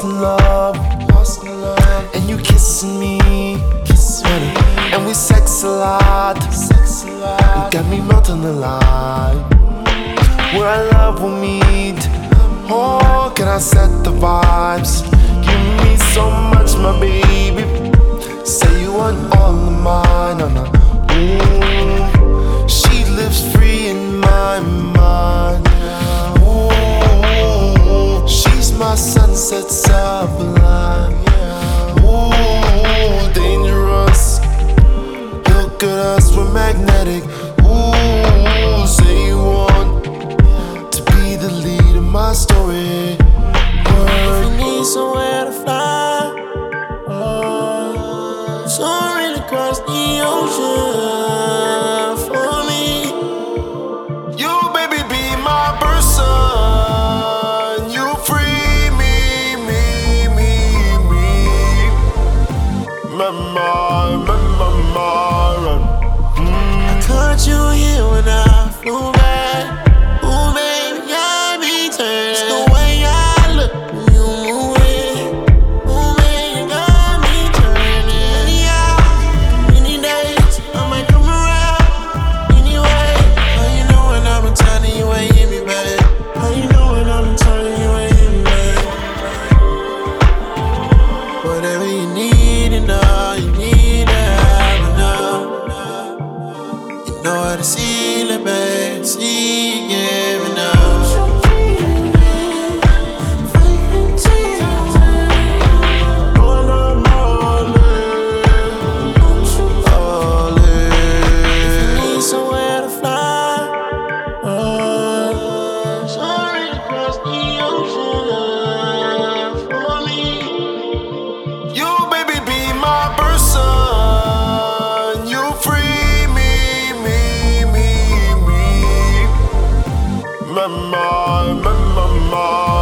lost in love, and you kissing me, and we sex a lot. You got me melting alive. Where our love will meet. Oh, can I set the vibes? Give me so much, my baby. Say you want all of mine, ooh, she lives free in my mind. Ooh, she's my sunset sublime. Ooh, dangerous. Look at us, we're magnetic. Ooh, say you want to be the lead of my story. If you need somewhere to fly, soaring across the ocean for me. You, baby, be my person. You free me. I caught you here when I flew back. Ooh, baby, got me turning. It's the way I look when you move it. Ooh, baby, you got me turning. Any hours, any days, I might come around. Anyway, how you know when I'm in town and you ain't hit me, babe? How you know when I'm in town and you ain't hit me, babe? Whatever you need and all you need to have enough. You know how to see it, babe. See you giving up. If you need somewhere to fly, soaring across the ocean for me. You, baby, be my person. You free me. My